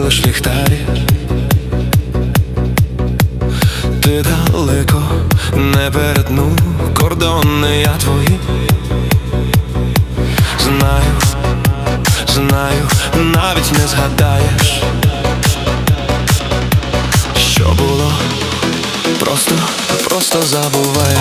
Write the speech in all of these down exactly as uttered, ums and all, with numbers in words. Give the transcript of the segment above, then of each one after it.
лиш ліхтарі. Ти далеко не перетну кордони я твої. Знаю, знаю, навіть не згадаєш, що було, просто, просто забуваєш.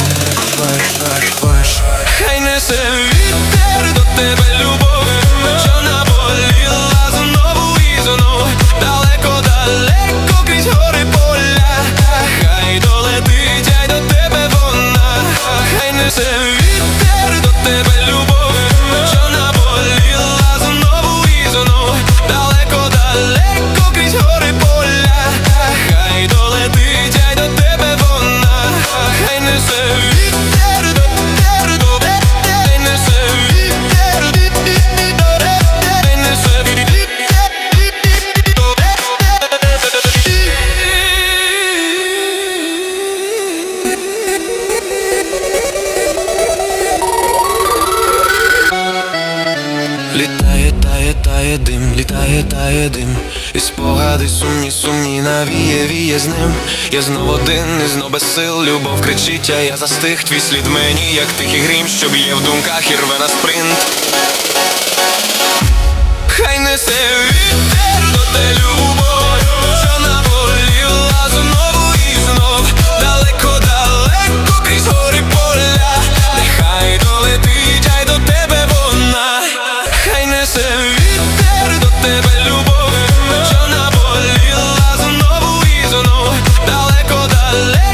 Хай несе вітер до тебе любов, що наболіла знову і знову. Далеко, далеко крізь гори поля. Хай долетить, ай до тебе вона. Хай несе вітер до тебе любов, що наболіла знову і знову. Далеко, далеко крізь гори поля. Хай долетить, ай до тебе вона. Хай несе вітер до тебе, до тебе. Хай несе вітер до тебе, хай несе вітер до тебе. Літає, тає, тає дим, літає, тає дим. І спогади сумні, сумні, навіє, віє з ним. Я знов один, і знов без сил, любов кричить, а я застиг. Твій слід мені, як тихий грім, що б'є в думках і рве на спринт. Хай несе вітер до те любов, що наболіла знову і знов. Далеко, далеко крізь гори поля. Нехай долетить, ай до тебе вона. Хай несе вітер до тебе любов, що наболіла знову і знов. Далеко, далеко